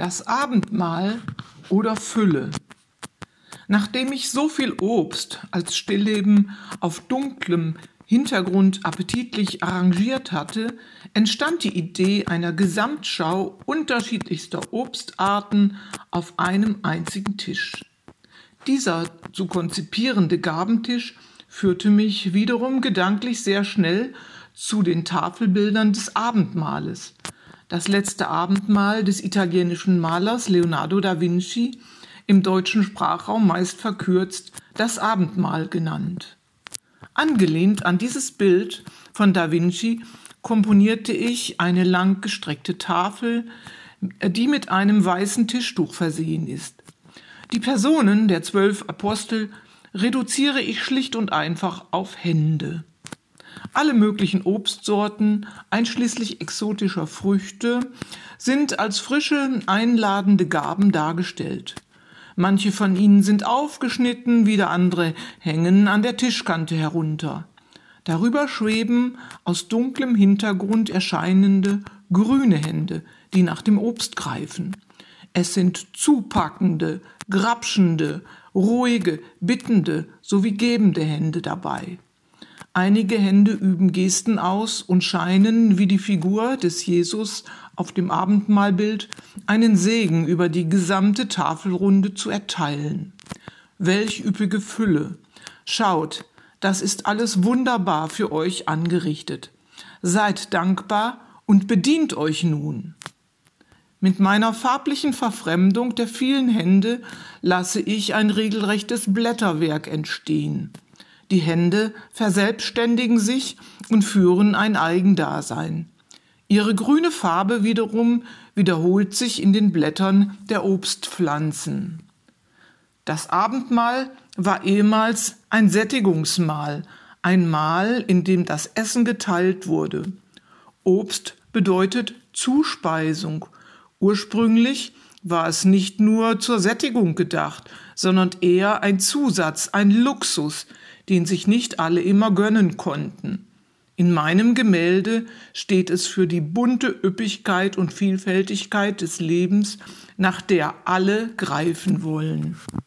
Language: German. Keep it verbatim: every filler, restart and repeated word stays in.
Das Abendmahl oder Fülle. Nachdem ich so viel Obst als Stillleben auf dunklem Hintergrund appetitlich arrangiert hatte, entstand die Idee einer Gesamtschau unterschiedlichster Obstarten auf einem einzigen Tisch. Dieser zu konzipierende Gabentisch führte mich wiederum gedanklich sehr schnell zu den Tafelbildern des Abendmahles. Das letzte Abendmahl des italienischen Malers Leonardo da Vinci, im deutschen Sprachraum meist verkürzt das Abendmahl genannt. Angelehnt an dieses Bild von da Vinci komponierte ich eine langgestreckte Tafel, die mit einem weißen Tischtuch versehen ist. Die Personen der zwölf Apostel reduziere ich schlicht und einfach auf Hände. Alle möglichen Obstsorten, einschließlich exotischer Früchte, sind als frische, einladende Gaben dargestellt. Manche von ihnen sind aufgeschnitten, wieder andere hängen an der Tischkante herunter. Darüber schweben aus dunklem Hintergrund erscheinende grüne Hände, die nach dem Obst greifen. Es sind zupackende, grapschende, ruhige, bittende sowie gebende Hände dabei. Einige Hände üben Gesten aus und scheinen, wie die Figur des Jesus auf dem Abendmahlbild, einen Segen über die gesamte Tafelrunde zu erteilen. Welch üppige Fülle! Schaut, das ist alles wunderbar für euch angerichtet. Seid dankbar und bedient euch nun. Mit meiner farblichen Verfremdung der vielen Hände lasse ich ein regelrechtes Blätterwerk entstehen. Die Hände verselbstständigen sich und führen ein Eigendasein. Ihre grüne Farbe wiederum wiederholt sich in den Blättern der Obstpflanzen. Das Abendmahl war ehemals ein Sättigungsmahl, ein Mahl, in dem das Essen geteilt wurde. Obst bedeutet Zuspeisung. Ursprünglich war es nicht nur zur Sättigung gedacht, sondern eher ein Zusatz, ein Luxus, den sich nicht alle immer gönnen konnten. In meinem Gemälde steht es für die bunte Üppigkeit und Vielfältigkeit des Lebens, nach der alle greifen wollen.